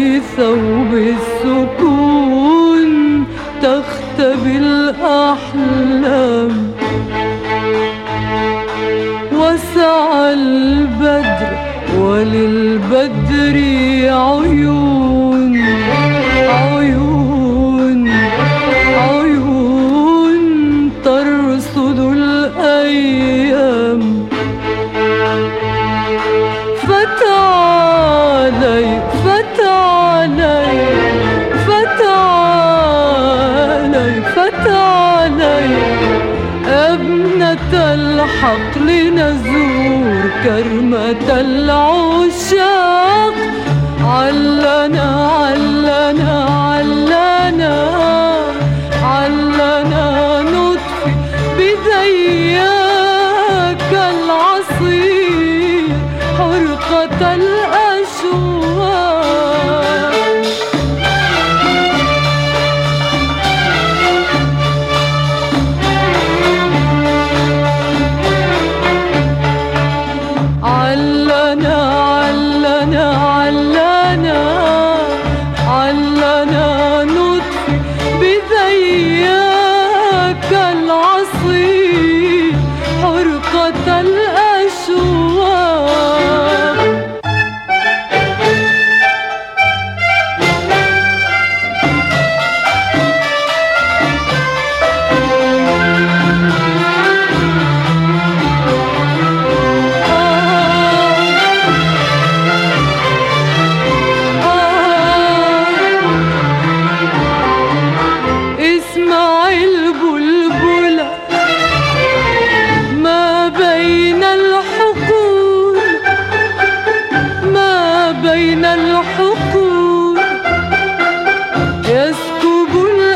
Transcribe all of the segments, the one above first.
في ثوب السكون تختبي الأحلام. وسع البدر وللبدر عيون، عيون، عيون ترصد الأيام. فتعالي فتعالي فتعالي فتعالي ابنة الحق لنزور كرمة العشاق. علنا علنا علنا علنا نطفي بذياك العصير حرقة الأشواق. علنا علنا علنا علنا نطفي بذياك العصير حرقة الأشواق. بين الحقول يسكب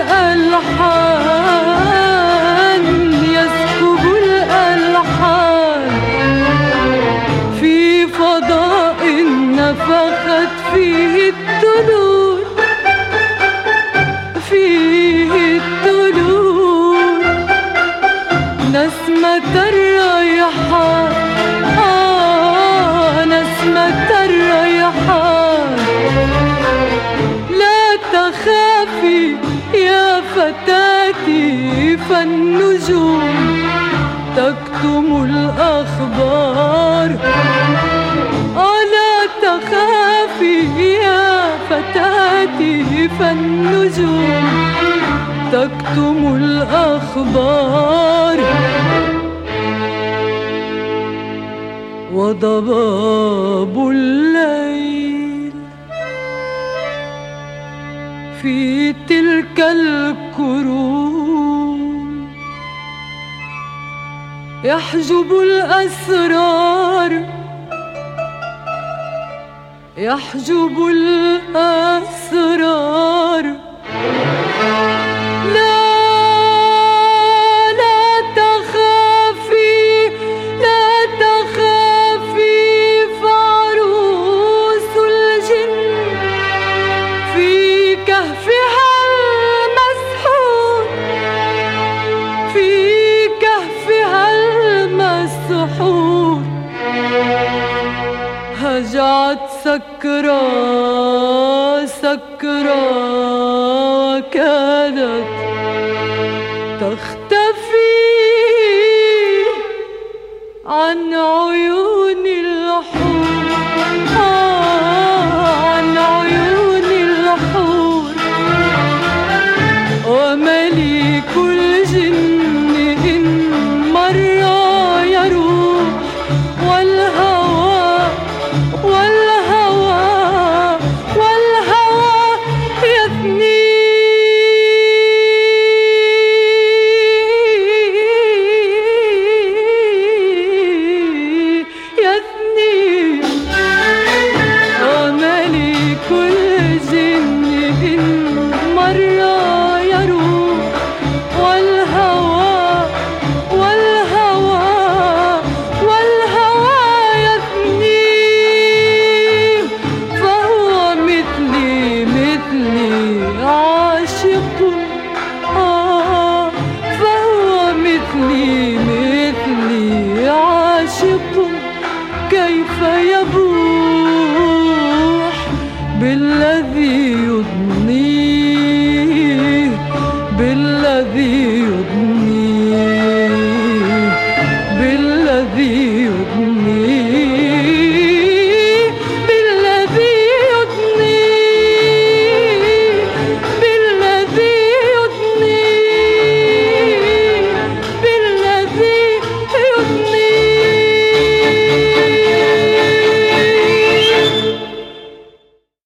الألحان، يسكب الألحان في فضاء نفخت فيه الطلول، فيه الطلول نسمة الريحان، نسمة الريحان. لا تخافي يا فتاتي فالنجوم تكتم الأخبار. لا تخافي يا فتاتي فالنجوم تكتم الأخبار. وضباب الليل في تلك الكروم يحجب الأسرار، يحجب الأسرار. هجعت سكرى سكرى وكادت تختفي عن عيون الحور، عن عيون الحور. ومليك الجن إن مر يروح، والهوى والهوى والهوى يثني، يثني. ومليك الجن إن مر يروح، والهوى والهوى والهوى يثني. فهو مثلي مثلي عاشق، فهو مثلي مثلي عاشق. كيف يبوح بالذي يضني